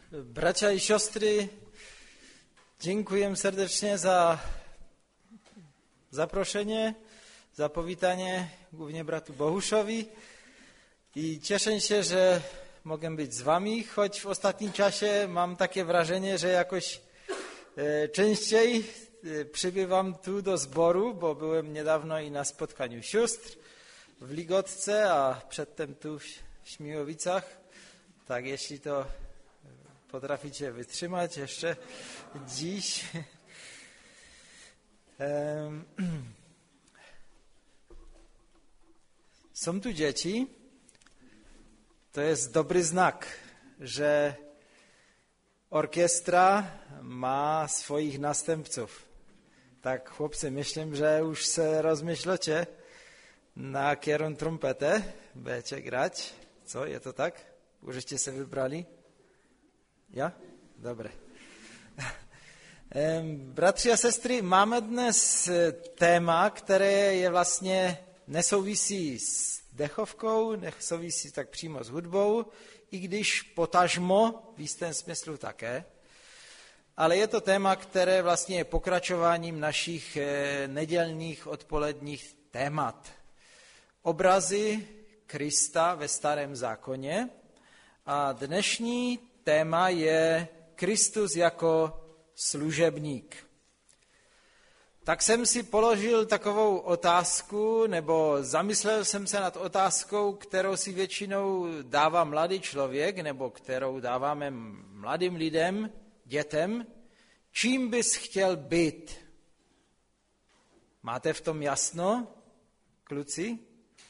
Bracia i siostry, dziękuję serdecznie za zaproszenie, za powitanie, głównie bratu Bohuszowi i cieszę się, że mogę być z wami, choć w ostatnim czasie mam takie wrażenie, że jakoś częściej przybywam tu do zboru, bo byłem niedawno i na spotkaniu sióstr w Ligotce, a przedtem tu w Śmiłowicach. Tak, jeśli to potraficie wytrzymać jeszcze dziś. Są tu dzieci. To jest dobry znak, że orkiestra ma swoich następców. Tak, chłopcy, myślę, że już se rozmyślacie, na którą trompetę będziecie grać. Co, je to tak? Użeście se wybrali? Ja? Dobre. Bratři a sestry, máme dnes téma, které je vlastně nesouvisí s dechovkou, nesouvisí tak přímo s hudbou, i když potažmo v jistém smyslu také, ale je to téma, které vlastně je pokračováním našich nedělních odpoledních témat. Obrazy Krista ve Starém zákoně a dnešní téma je Kristus jako služebník. Tak jsem si položil takovou otázku, nebo zamyslel jsem se nad otázkou, kterou si většinou dává mladý člověk, nebo kterou dáváme mladým lidem, dětem. Čím bys chtěl být? Máte v tom jasno, kluci?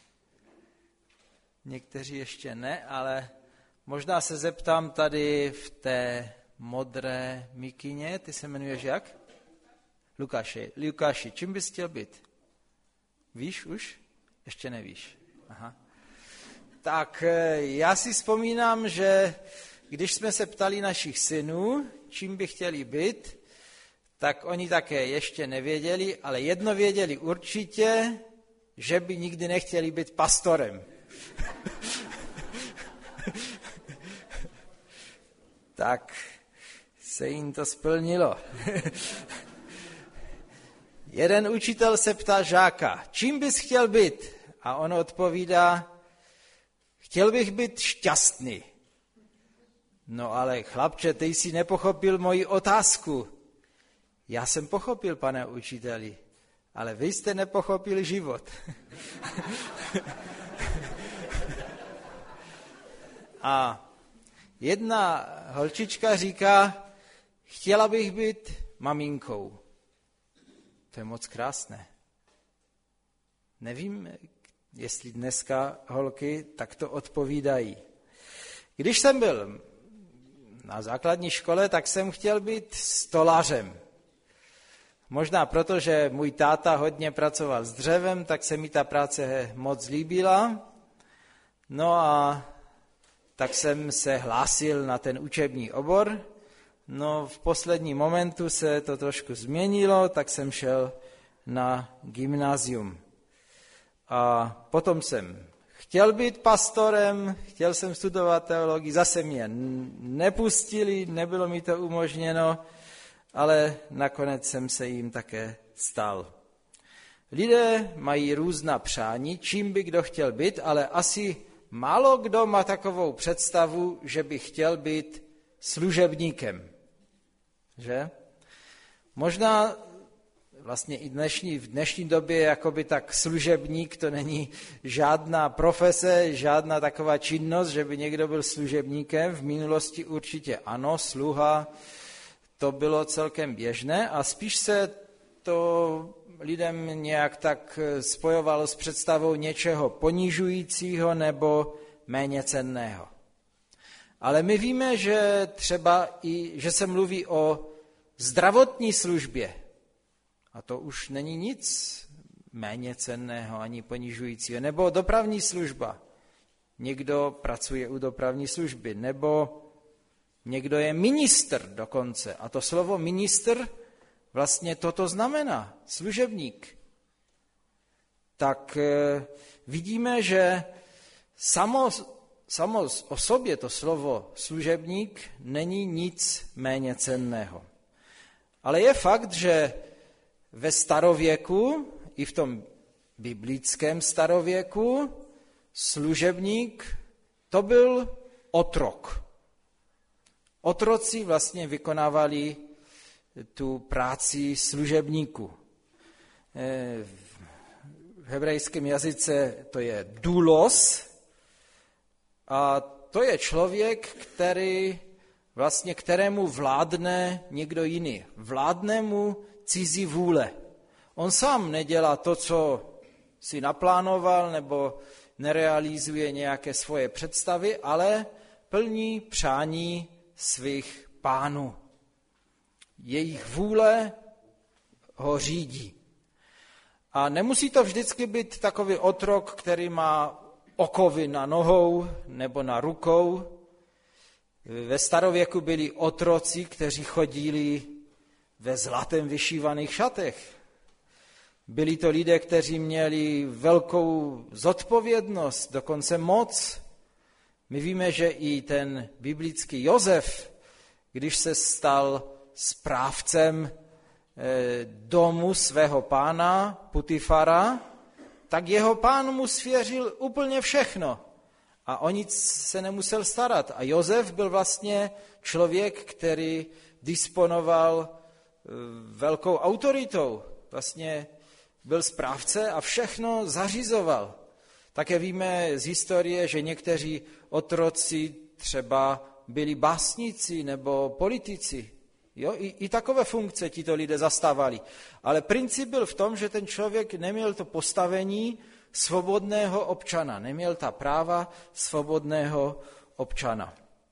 Někteří ještě ne, ale možná se zeptám tady v té modré mikině. Ty se jmenuješ jak? Lukáši, čím bys chtěl být? Víš už? Ještě nevíš. Aha. Tak já si vzpomínám, že když jsme se ptali našich synů, čím by chtěli být, tak oni také ještě nevěděli, ale jedno věděli určitě, že by nikdy nechtěli být pastorem. Tak se jim to splnilo. Jeden učitel se ptá žáka, čím bys chtěl být? A on odpovídá, chtěl bych být šťastný. No ale chlapče, ty jsi nepochopil moji otázku. Já jsem pochopil, pane učiteli, ale vy jste nepochopil život. A jedna holčička říká, chtěla bych být maminkou. To je moc krásné. Nevím, jestli dneska holky takto odpovídají. Když jsem byl na základní škole, tak jsem chtěl být stolařem. Možná proto, že můj táta hodně pracoval s dřevem, tak se mi ta práce moc líbila. No a tak jsem se hlásil na ten učební obor. No v posledním momentu se to trošku změnilo, tak jsem šel na gymnázium. A potom jsem chtěl být pastorem, chtěl jsem studovat teologii, zase mě nepustili, nebylo mi to umožněno, ale nakonec jsem se jim také stal. Lidé mají různá přání, čím by kdo chtěl být, ale asi málo kdo má takovou představu, že by chtěl být služebníkem. Že? Možná vlastně i v dnešní době jakoby tak služebník to není žádná profese, žádná taková činnost, že by někdo byl služebníkem. V minulosti určitě ano, sluha, to bylo celkem běžné a spíš se to lidem nějak tak spojovalo s představou něčeho ponižujícího nebo méně cenného. Ale my víme, že třeba že se mluví o zdravotní službě. A to už není nic méně cenného ani ponižujícího. Nebo dopravní služba. Někdo pracuje u dopravní služby. Nebo někdo je ministr dokonce. A to slovo ministr vlastně toto znamená. Služebník. Tak vidíme, že samo samo o sobě to slovo služebník není nic méně cenného. Ale je fakt, že ve starověku, i v tom biblickém starověku, služebník to byl otrok. Otroci vlastně vykonávali tu práci služebníků. V hebrejském jazyce to je doulos a to je člověk, kterému vládne někdo jiný. Vládne mu cizí vůle. On sám nedělá to, co si naplánoval, nebo nerealizuje nějaké svoje představy, ale plní přání svých pánů. Jejich vůle ho řídí. A nemusí to vždycky být takový otrok, který má okovy na nohou nebo na rukou. Ve starověku byli otroci, kteří chodili ve zlatem vyšívaných šatech. Byli to lidé, kteří měli velkou zodpovědnost, dokonce moc. My víme, že i ten biblický Josef, když se stal správcem domu svého pána Putifara, tak jeho pán mu svěřil úplně všechno a o nic se nemusel starat. A Josef byl vlastně člověk, který disponoval velkou autoritou. Vlastně byl správce a všechno zařizoval. Také víme z historie, že někteří otroci třeba byli básníci nebo politici. Jo? I takové funkce tito lidé zastávali. Ale princip byl v tom, že ten člověk neměl to postavení svobodného občana, neměl ta práva svobodného občana.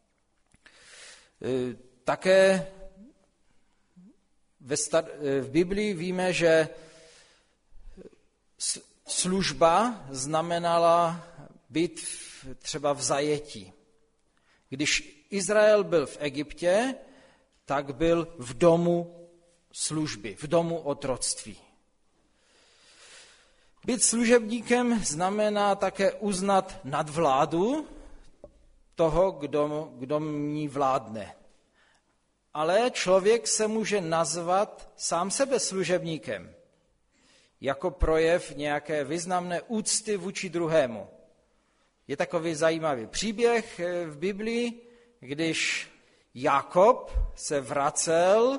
Také v Biblii víme, že služba znamenala být třeba v zajetí. Když Izrael byl v Egyptě, tak byl v domu služby, v domu otroctví. Být služebníkem znamená také uznat nadvládu toho, kdo ní vládne. Ale člověk se může nazvat sám sebe služebníkem jako projev nějaké významné úcty vůči druhému. Je takový zajímavý příběh v Biblii, když Jakob se vracel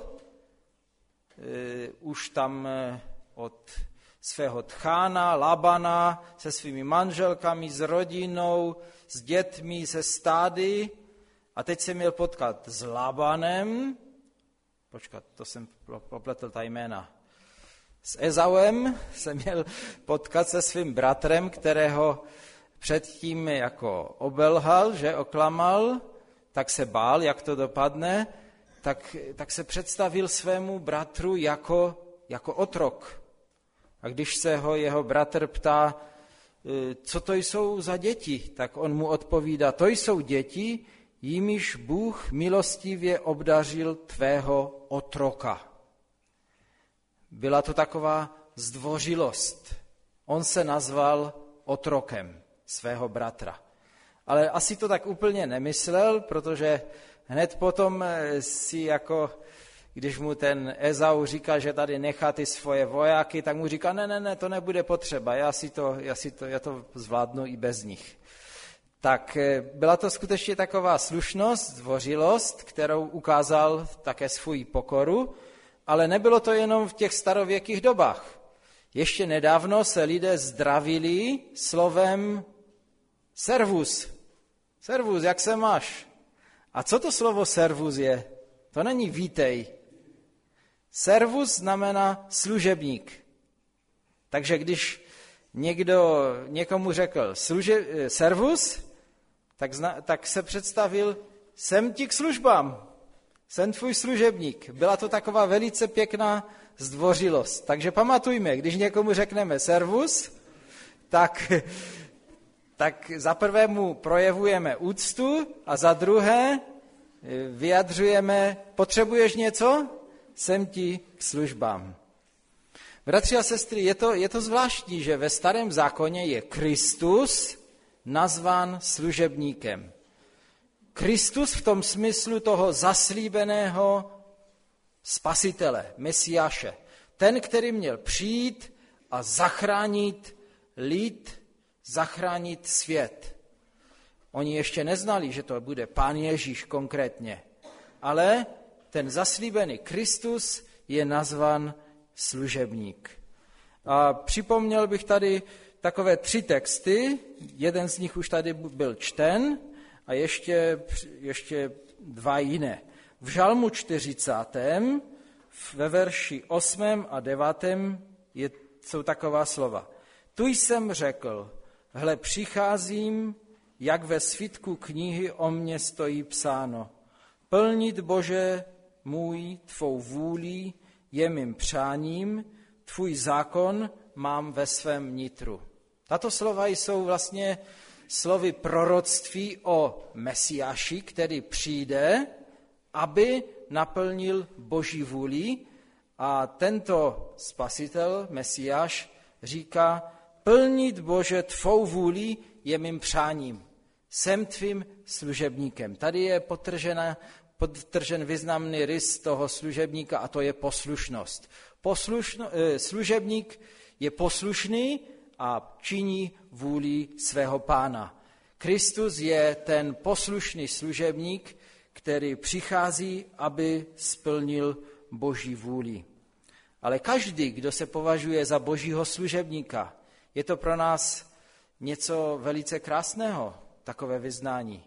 už tam od svého tchána, Labana, se svými manželkami, s rodinou, s dětmi, se stády a teď se měl potkat s Labanem, to jsem popletl ta jména, s Ezauem se měl potkat se svým bratrem, kterého předtím jako obelhal, že oklamal, tak se bál, jak to dopadne, tak se představil svému bratru jako otrok. A když se ho jeho bratr ptá, co to jsou za děti, tak on mu odpovídá, to jsou děti, jimiž Bůh milostivě obdařil tvého otroka. Byla to taková zdvořilost. On se nazval otrokem svého bratra. Ale asi to tak úplně nemyslel, protože hned potom si jako, když mu ten Ezau říká, že tady nechá ty svoje vojáky, tak mu říká, ne, to nebude potřeba, já to zvládnu i bez nich. Tak byla to skutečně taková slušnost, zdvořilost, kterou ukázal také svou pokoru, ale nebylo to jenom v těch starověkých dobách. Ještě nedávno se lidé zdravili slovem servus. Servus, jak se máš? A co to slovo servus je? To není vítej. Servus znamená služebník. Takže když někdo někomu řekl servus, tak se představil, jsem ti k službám, jsem tvůj služebník. Byla to taková velice pěkná zdvořilost. Takže pamatujme, když někomu řekneme servus, tak za prvé mu projevujeme úctu a za druhé vyjadřujeme, potřebuješ něco? Jsem ti k službám. Bratři a sestry, je to zvláštní, že ve Starém zákoně je Kristus nazván služebníkem. Kristus v tom smyslu toho zaslíbeného spasitele, Mesiáše. Ten, který měl přijít a zachránit lid, zachránit svět. Oni ještě neznali, že to bude Pán Ježíš konkrétně, ale ten zaslíbený Kristus je nazvan služebník. A připomněl bych tady takové 3 texty, jeden z nich už tady byl čten a ještě 2 jiné. V Žalmu 40. ve verši 8. a 9. jsou taková slova. Tu jsem řekl, hle, přicházím, jak ve svitku knihy o mně stojí psáno. Plnit, Bože můj, tvou vůli je mým přáním, tvůj zákon mám ve svém nitru. Tato slova jsou vlastně slovy proroctví o Mesiáši, který přijde, aby naplnil Boží vůli, a tento spasitel, Mesiáš, říká, plnit, Bože, tvou vůli je mým přáním. Jsem tvým služebníkem. Tady je podtržen významný rys toho služebníka a to je poslušnost. Služebník je poslušný a činí vůli svého Pána. Kristus je ten poslušný služebník, který přichází, aby splnil Boží vůli. Ale každý, kdo se považuje za Božího služebníka, je to pro nás něco velice krásného, takové vyznání.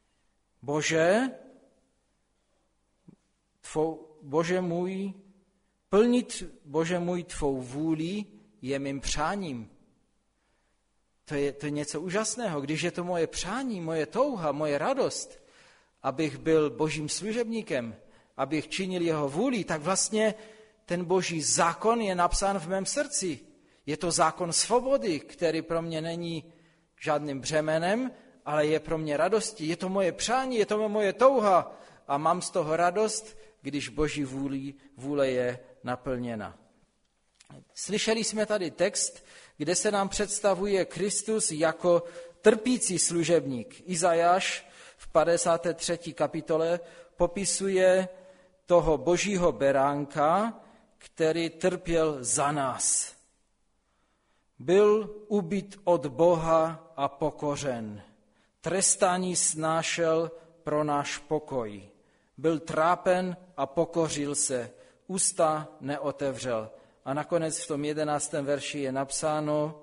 Bože můj, plnit, Bože můj, tvou vůli je mým přáním. To je něco úžasného, když je to moje přání, moje touha, moje radost, abych byl Božím služebníkem, abych činil jeho vůli, tak vlastně ten Boží zákon je napsán v mém srdci. Je to zákon svobody, který pro mě není žádným břemenem, ale je pro mě radostí. Je to moje přání, je to moje touha a mám z toho radost, když Boží vůle je naplněna. Slyšeli jsme tady text, kde se nám představuje Kristus jako trpící služebník. Izajáš v 53. kapitole popisuje toho Božího beránka, který trpěl za nás. Byl ubit od Boha a pokořen. Trestání snášel pro náš pokoj. Byl trápen a pokořil se. Ústa neotevřel. A nakonec v tom 11. verši je napsáno,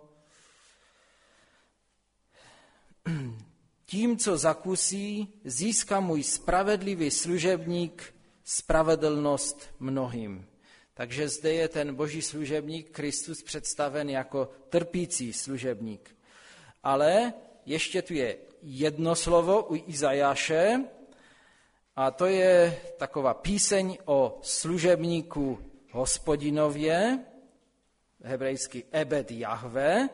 tím, co zakusí, získá můj spravedlivý služebník spravedlnost mnohým. Takže zde je ten Boží služebník Kristus představen jako trpící služebník. Ale ještě tu je jedno slovo u Izajáše a to je taková píseň o služebníku Hospodinově, hebrejsky Ebed Jahve,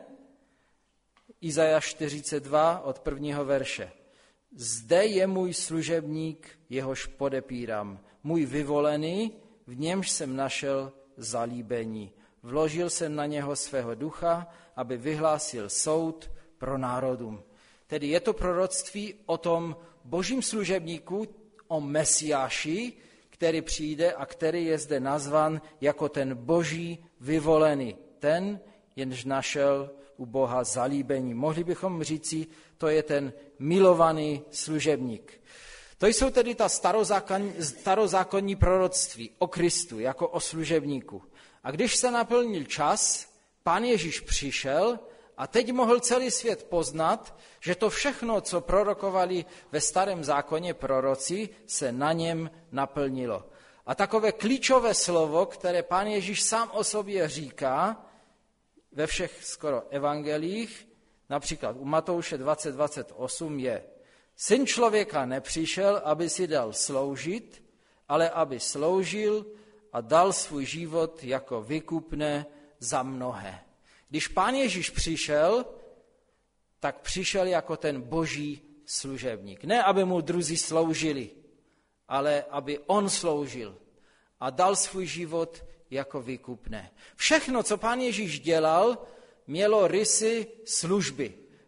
Izajáš 42 od 1. verše. Zde je můj služebník, jehož podepírám, můj vyvolený, v němž jsem našel zalíbení. Vložil jsem na něho svého ducha, aby vyhlásil soud pro národům. Tedy je to proroctví o tom Božím služebníku, o Mesiáši, který přijde a který je zde nazvan jako ten Boží vyvolený. Ten, jenž našel u Boha zalíbení. Mohli bychom říci, to je ten milovaný služebník. To jsou tedy ta starozákonní proroctví o Kristu jako o služebníku. A když se naplnil čas, Pán Ježíš přišel a teď mohl celý svět poznat, že to všechno, co prorokovali ve Starém zákoně proroci, se na něm naplnilo. A takové klíčové slovo, které Pán Ježíš sám o sobě říká ve všech skoro evangelích, například u Matouše 20:28 je: Syn člověka nepřišel, aby si dal sloužit, ale aby sloužil a dal svůj život jako výkupné za mnohé. Když Pán Ježíš přišel, tak přišel jako ten Boží služebník. Ne, aby mu druzí sloužili, ale aby on sloužil a dal svůj život jako výkupné. Všechno, co Pán Ježíš dělal, mělo rysy služby.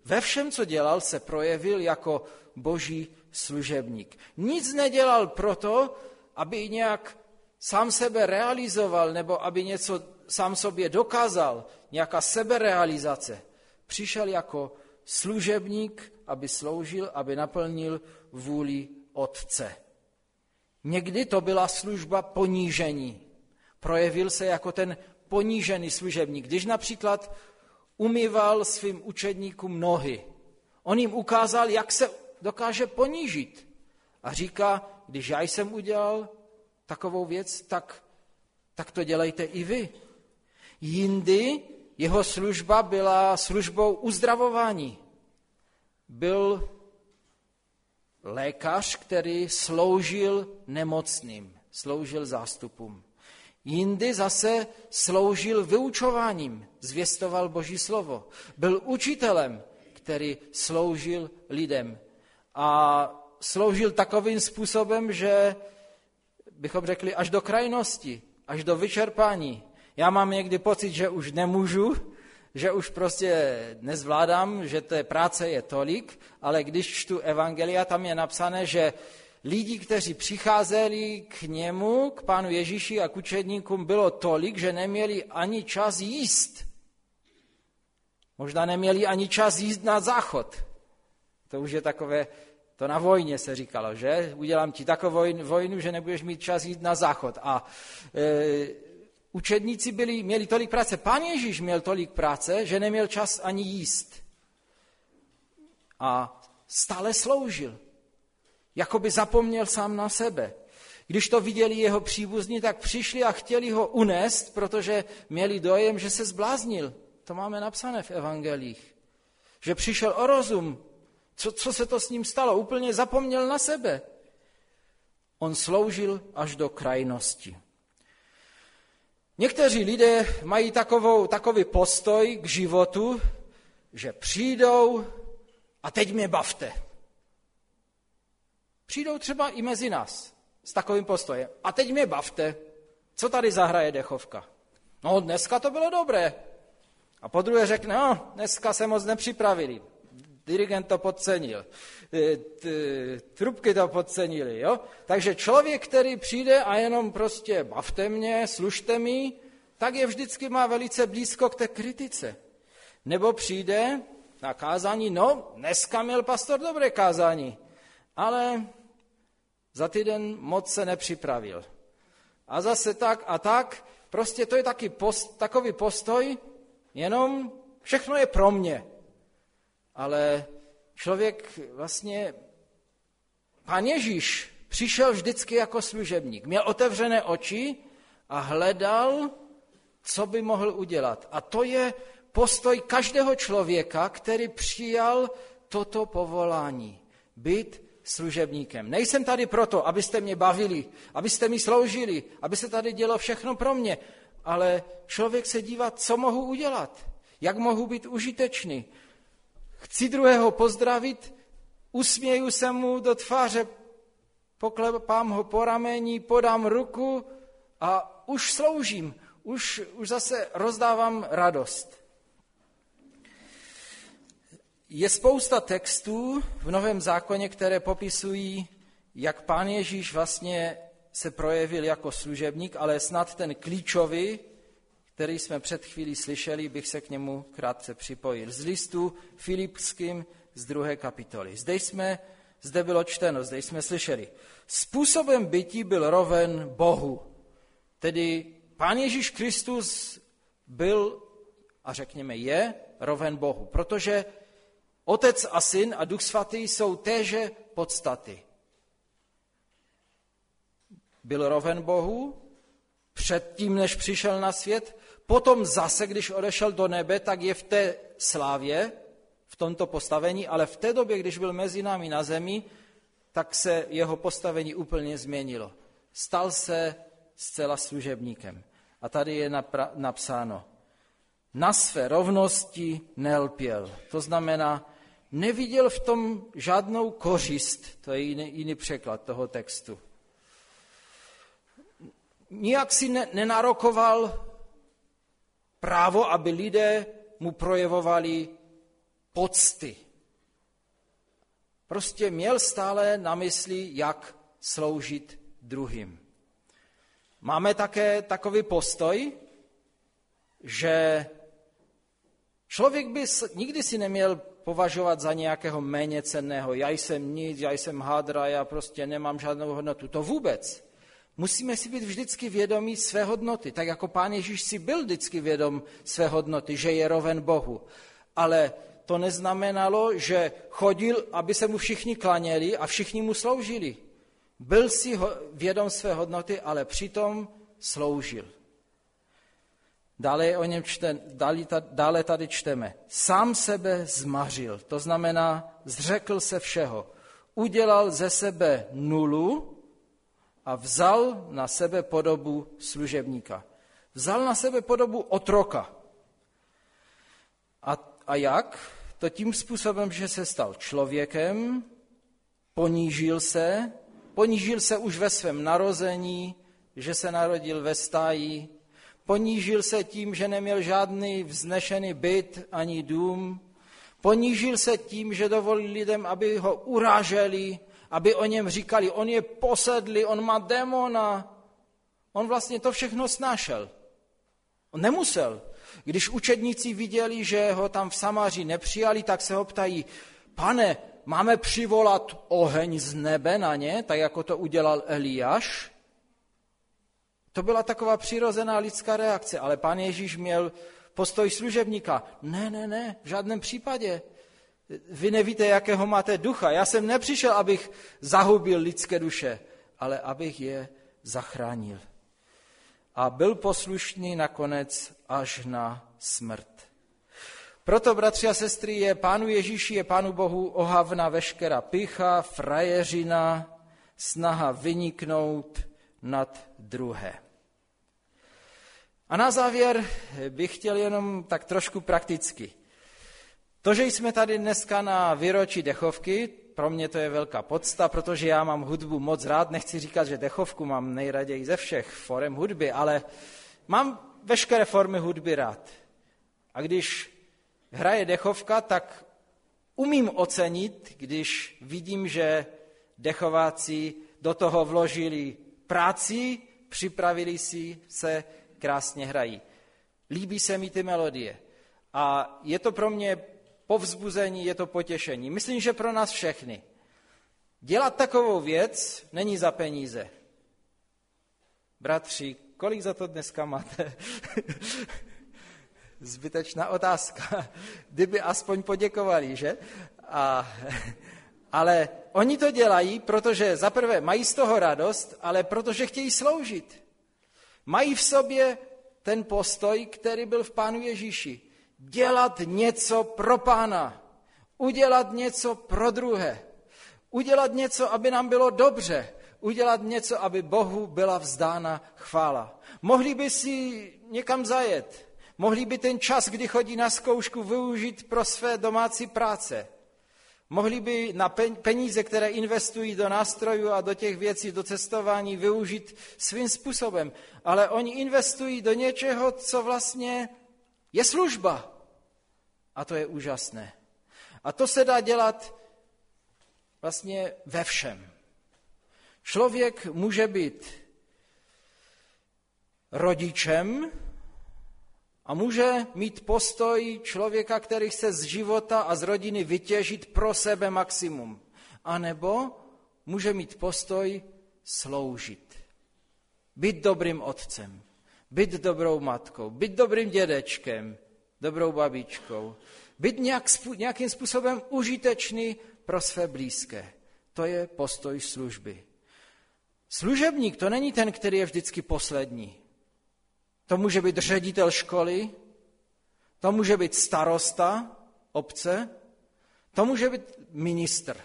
Ve všem, co dělal, se projevil jako boží služebník. Nic nedělal proto, aby nějak sám sebe realizoval nebo aby něco sám sobě dokázal, nějaká seberealizace. Přišel jako služebník, aby sloužil, aby naplnil vůli Otce. Někdy to byla služba ponížení. Projevil se jako ten ponížený služebník. Když například umyval svým učedníkům nohy, on jim ukázal, jak se dokáže ponížit. A říká, když já jsem udělal takovou věc, tak to dělejte i vy. Jindy jeho služba byla službou uzdravování. Byl lékař, který sloužil nemocným, sloužil zástupům. Jindy zase sloužil vyučováním, zvěstoval Boží slovo. Byl učitelem, který sloužil lidem. A sloužil takovým způsobem, že bychom řekli až do krajnosti, až do vyčerpání. Já mám někdy pocit, že už nemůžu, že už prostě nezvládám, že té práce je tolik, ale když čtu evangelia, tam je napsané, že lidi, kteří přicházeli k němu, k Pánu Ježíši a k učedníkům, bylo tolik, že neměli ani čas jíst. Možná neměli ani čas jíst na záchod. To už je takové, to na vojně se říkalo, že? Udělám ti takovou vojnu, že nebudeš mít čas jít na záchod. A učedníci měli tolik práce. Pán Ježíš měl tolik práce, že neměl čas ani jíst. A stále sloužil. Jakoby zapomněl sám na sebe. Když to viděli jeho příbuzní, tak přišli a chtěli ho unést, protože měli dojem, že se zbláznil. To máme napsané v evangelích. Že přišel o rozum. Co se to s ním stalo? Úplně zapomněl na sebe. On sloužil až do krajnosti. Někteří lidé mají takový postoj k životu, že přijdou a teď mě bavte. Přijdou třeba i mezi nás s takovým postojem. A teď mě bavte. Co tady zahraje dechovka? No, dneska to bylo dobré. A po druhé řekne, no, dneska se moc nepřipravili. Dirigent to podcenil. Trubky to podcenili. Jo? Takže člověk, který přijde a jenom prostě bavte mě, služte mi, tak je vždycky má velice blízko k té kritice. Nebo přijde na kázání, no, dneska měl pastor dobré kázání, ale za týden moc se nepřipravil. A zase tak a tak, prostě to je takový postoj, jenom všechno je pro mě. Ale člověk vlastně, Pán Ježíš přišel vždycky jako služebník. Měl otevřené oči a hledal, co by mohl udělat. A to je postoj každého člověka, který přijal toto povolání. Být služebníkem. Nejsem tady proto, abyste mě bavili, abyste mi sloužili, aby se tady dělo všechno pro mě, ale člověk se dívá, co mohu udělat, jak mohu být užitečný. Chci druhého pozdravit, usměju se mu do tváře, poklepám ho po rameni, podám ruku a už sloužím, už zase rozdávám radost. Je spousta textů v Novém zákoně, které popisují, jak Pán Ježíš vlastně se projevil jako služebník, ale snad ten klíčový, který jsme před chvílí slyšeli, bych se k němu krátce připojil. Z listu Filipským z 2. kapitoly. Zde bylo čteno, zde jsme slyšeli. Způsobem bytí byl roven Bohu. Tedy Pán Ježíš Kristus byl, a řekněme je, roven Bohu, protože Otec a Syn a Duch Svatý jsou téže podstaty. Byl roven Bohu předtím, než přišel na svět, potom zase, když odešel do nebe, tak je v té slávě, v tomto postavení, ale v té době, když byl mezi námi na zemi, tak se jeho postavení úplně změnilo. Stal se zcela služebníkem. A tady je napsáno, na své rovnosti nelpěl. To znamená, neviděl v tom žádnou kořist, to je jiný překlad toho textu. Nijak si nenarokoval právo, aby lidé mu projevovali pocty. Prostě měl stále na mysli, jak sloužit druhým. Máme také takový postoj, že člověk by nikdy si neměl považovat za nějakého méně cenného. Já jsem nic, já jsem hadra, já prostě nemám žádnou hodnotu. To vůbec. Musíme si být vždycky vědomí své hodnoty, tak jako Pán Ježíš si byl vždycky vědom své hodnoty, že je roven Bohu. Ale to neznamenalo, že chodil, aby se mu všichni klaněli a všichni mu sloužili. Byl si vědom své hodnoty, ale přitom sloužil. Dále tady čteme. Sám sebe zmařil, to znamená zřekl se všeho. Udělal ze sebe nulu a vzal na sebe podobu služebníka. Vzal na sebe podobu otroka. A jak? To tím způsobem, že se stal člověkem, ponížil se už ve svém narození, že se narodil ve stáji, ponížil se tím, že neměl žádný vznešený byt ani dům, ponížil se tím, že dovolil lidem, aby ho uráželi, aby o něm říkali, on je posedlý, on má démona. On vlastně to všechno snášel. On nemusel. Když učedníci viděli, že ho tam v Samáři nepřijali, tak se ho ptají, Pane, máme přivolat oheň z nebe na ně, tak jako to udělal Eliáš? To byla taková přirozená lidská reakce, ale Pán Ježíš měl postoj služebníka. Ne, v žádném případě. Vy nevíte, jakého máte ducha. Já jsem nepřišel, abych zahubil lidské duše, ale abych je zachránil. A byl poslušný nakonec až na smrt. Proto, bratři a sestry, je Pánu Ježíši, je Pánu Bohu ohavna veškerá pýcha, frajeřina, snaha vyniknout nad druhé. A na závěr bych chtěl jenom tak trošku prakticky. To, že jsme tady dneska na výročí dechovky, pro mě to je velká podsta, protože já mám hudbu moc rád, nechci říkat, že dechovku mám nejraději ze všech forem hudby, ale mám veškeré formy hudby rád. A když hraje dechovka, tak umím ocenit, když vidím, že dechováci do toho vložili práci, připravili si se, krásně hrají. Líbí se mi ty melodie. A je to pro mě povzbuzení, je to potěšení. Myslím, že pro nás všechny. Dělat takovou věc není za peníze. Bratři, kolik za to dneska máte? Zbytečná otázka. Kdyby aspoň poděkovali, že? Ale oni to dělají, protože zaprvé mají z toho radost, ale protože chtějí sloužit. Mají v sobě ten postoj, který byl v Pánu Ježíši. Dělat něco pro Pána. Udělat něco pro druhé. Udělat něco, aby nám bylo dobře. Udělat něco, aby Bohu byla vzdána chvála. Mohli by si někam zajet. Mohli by ten čas, kdy chodí na zkoušku, využít pro své domácí práce. Mohli by na peníze, které investují do nástrojů a do těch věcí, do cestování, využít svým způsobem. Ale oni investují do něčeho, co vlastně je služba. A to je úžasné. A to se dá dělat vlastně ve všem. Člověk může být rodičem a může mít postoj člověka, který chce z života a z rodiny vytěžit pro sebe maximum. A nebo může mít postoj sloužit. Být dobrým otcem, být dobrou matkou, být dobrým dědečkem, dobrou babičkou, být nějakým způsobem užitečný pro své blízké. To je postoj služby. Služebník to není ten, který je vždycky poslední. To může být ředitel školy, to může být starosta obce, to může být ministr.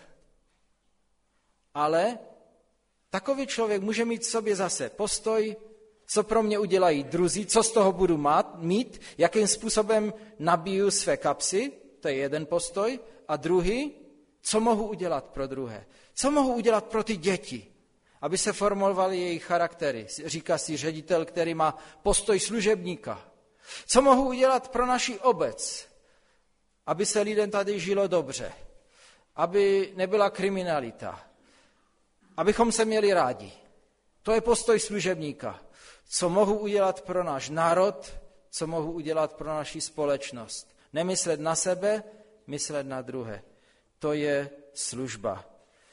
Ale takový člověk může mít v sobě zase postoj, co pro mě udělají druzí, co z toho budu mít, jakým způsobem nabiju své kapsy, to je jeden postoj, a druhý, co mohu udělat pro druhé. Co mohu udělat pro ty děti, aby se formovaly jejich charaktery, říká si ředitel, který má postoj služebníka. Co mohu udělat pro naši obec, aby se lidem tady žilo dobře, aby nebyla kriminalita, abychom se měli rádi. To je postoj služebníka. Co mohu udělat pro náš národ, co mohu udělat pro naši společnost. Nemyslet na sebe, myslet na druhé. To je služba.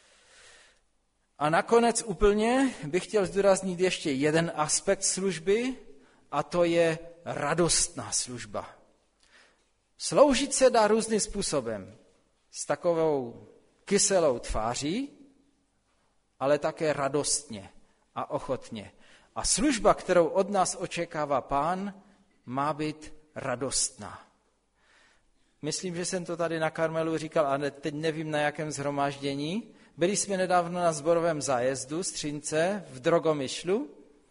A nakonec úplně bych chtěl zdůraznit ještě jeden aspekt služby, a to je radostná služba. Sloužit se dá různým způsobem. S takovou kyselou tváří, ale také radostně a ochotně. A služba, kterou od nás očekává Pán, má být radostná. Myslím, že jsem to tady na Karmelu říkal, ale teď nevím na jakém shromáždění. Byli jsme nedávno na sborovém zájezdu Střínce v Drogomyšlu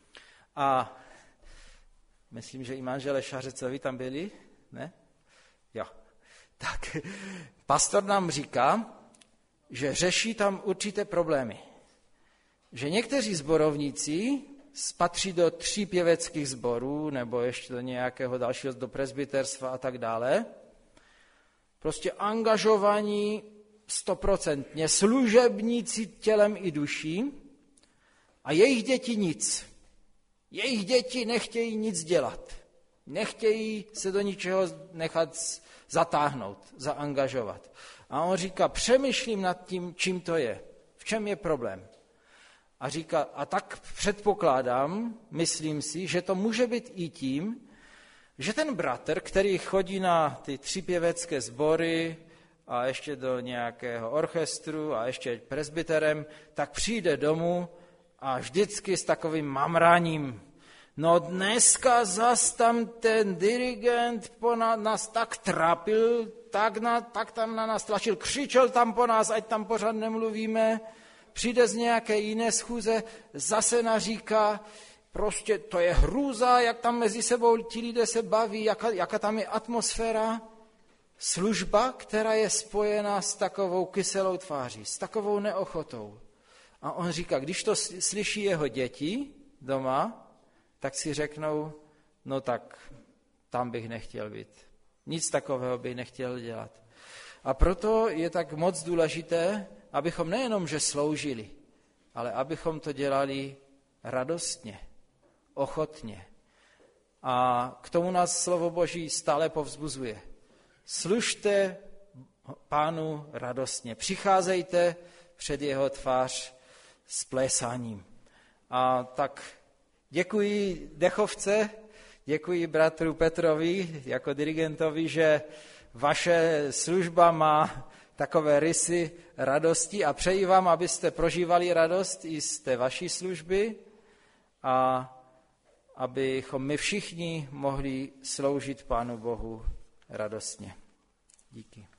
a myslím, že i manželé Šařecovi tam byli, ne? Jo. Tak pastor nám říká, že řeší tam určité problémy. Že někteří sborovníci patří do 3 pěveckých sborů nebo ještě do nějakého dalšího, do presbyterstva a tak dále. Prostě angažovaní 100%, služebníci tělem i duší a jejich děti nic. Jejich děti nechtějí nic dělat. Nechtějí se do ničeho nechat zatáhnout, zaangažovat. A on říká, přemýšlím nad tím, čím to je, v čem je problém. A říká, a tak předpokládám, myslím si, že to může být i tím, že ten bratr, který chodí na ty 3 pěvecké sbory a ještě do nějakého orchestru a ještě presbyterem, tak přijde domů a vždycky s takovým mamraním. No dneska zas tam ten dirigent nás tak trápil, tak tam na nás tlačil, křičel tam po nás, ať tam pořád nemluvíme, přijde z nějaké jiné schůze, zase naříká, prostě to je hrůza, jak tam mezi sebou ti lidé se baví, jaká tam je atmosféra. Služba, která je spojená s takovou kyselou tváří, s takovou neochotou. A on říká, když to slyší jeho děti doma, tak si řeknou, no tak tam bych nechtěl být. Nic takového bych nechtěl dělat. A proto je tak moc důležité, abychom nejenom, že sloužili, ale abychom to dělali radostně, ochotně. A k tomu nás slovo Boží stále povzbuzuje. Služte Pánu radostně. Přicházejte před jeho tvář s plésáním. A tak děkuji Dechovce, děkuji bratru Petrovi jako dirigentovi, že vaše služba má takové rysy radosti a přeji vám, abyste prožívali radost i z té vaší služby a abychom my všichni mohli sloužit Pánu Bohu radostně. Díky.